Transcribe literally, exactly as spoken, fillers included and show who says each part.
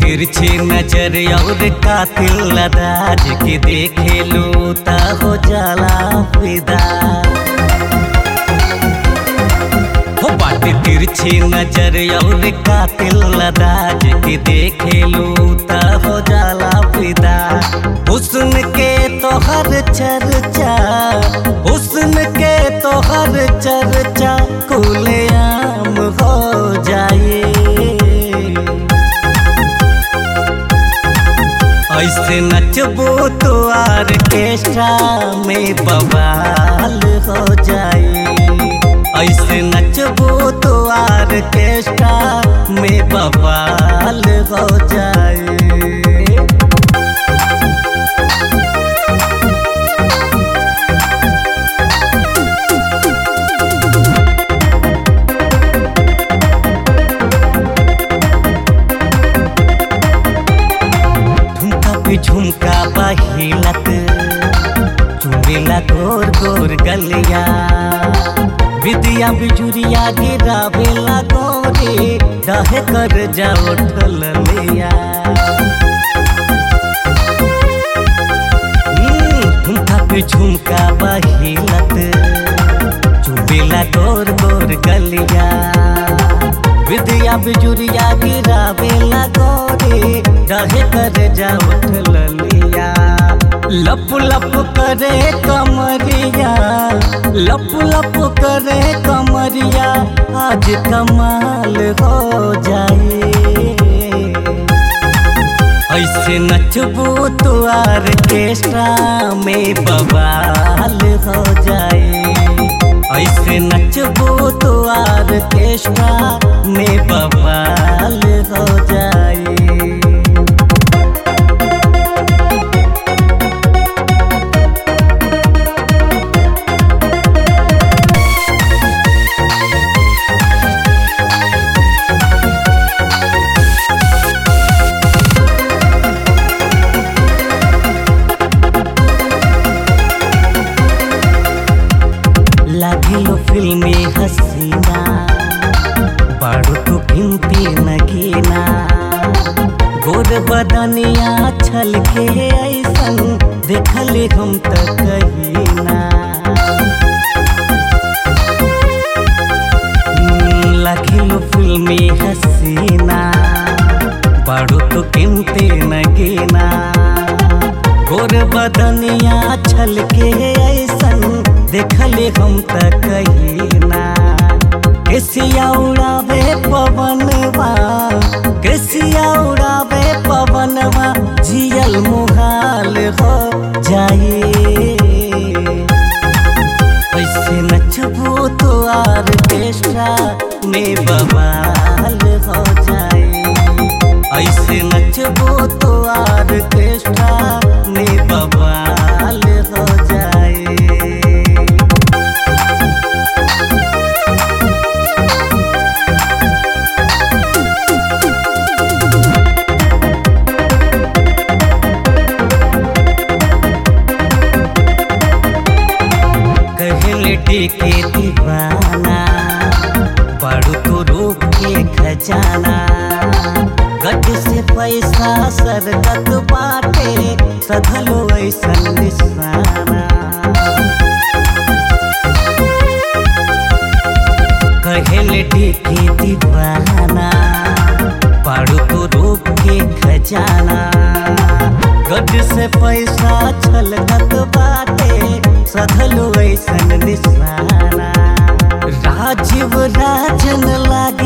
Speaker 1: तिरछी नजर और कातिल अदाज के देखे लो ता हो जाला फिदा। हो बाटे तिरछी नजर और कातिल अदाज के देखे लो ता हो जाला फिदा। हुस्न के तो हर चर्चा, हुस्न के तो हर चर्चा खुलेआम हो जाए। ऐसे नचबो तो आर्केस्ट्रा में बवाल हो जाए। ऐसे नचबो तो आर्केस्ट्रा में बवाल हो जाए। झुमका बहिलत चुमेला गोर गोर गलिया। विदिया बिजुरिया गिरावेला गोरे दहे कर जा उठल लिया। झुमका पे झुमका बहिलत चुमेला गोर गोर गलिया। विदिया बिजुरिया गिरावेला गोरे दहे कर जा उठल लिया। लप लप करे कमरिया, लप लप करे कमरिया आज कमाल हो जाए। ऐसे नचबो तो आर्केस्ट्रा में बवाल हो जाए। ऐसे नचबो तो आर्केस्ट्रा में बवाल हो जाए। लागिलो फिल्मी हसीना बाड़ू तो गिनती नगीना। गोर बदनिया छल के ऐसन देखले हम त कहीना। लागिलो फिल्मी हसीना बाड़ू तो गिनती नगीना। गोर बदनिया छल के ऐसन देखले हम त कहीना। केसिया उड़ावे पवनवा, केसिया उड़ावे पवनवा जियल मुहाल हो जाए। ऐसे नचबो तो आर्केस्ट्रा में बवाल हो जाए। ऐसे नचबो तो आर्केस्ट्रा में बवाल हो जाए। के दीवाना पढ़ू तो रूप के खजाना। गज से पैसा सरकत बाटे सधलो ऐसन निशाना। कहेले के दीवाना पढ़ू तो रूप के खजाना। गज से पैसा छलकत बाटे सधलो ऐसन निशाना। राजीव राजन लागे